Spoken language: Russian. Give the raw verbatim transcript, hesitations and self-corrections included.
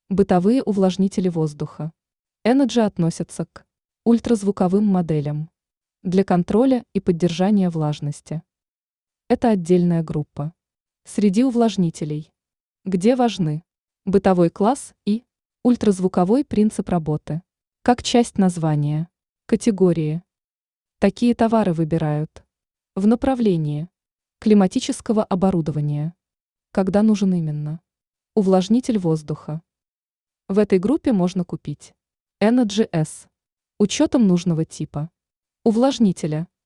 Бытовые увлажнители воздуха. Energy относятся к ультразвуковым моделям для контроля и поддержания влажности. Это отдельная группа. Среди увлажнителей, где важны бытовой класс и ультразвуковой принцип работы, как часть названия, категории. Такие товары выбирают в направлении климатического оборудования, когда нужен именно увлажнитель воздуха. В этой группе можно купить Energy S учетом нужного типа увлажнителя